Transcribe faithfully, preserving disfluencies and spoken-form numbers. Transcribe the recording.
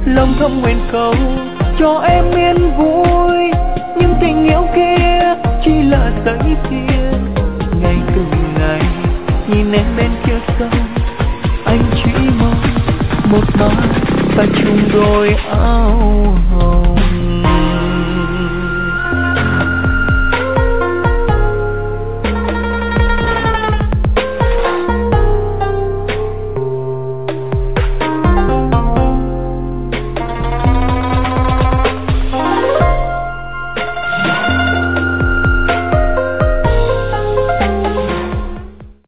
lòng thầm nguyện cầu cho em yên vui, nhưng tình yêu kia chỉ là giấy kia. Ngày từng ngày nhìn em bên kia sông, anh chỉ mong một mai phải chung đôi áo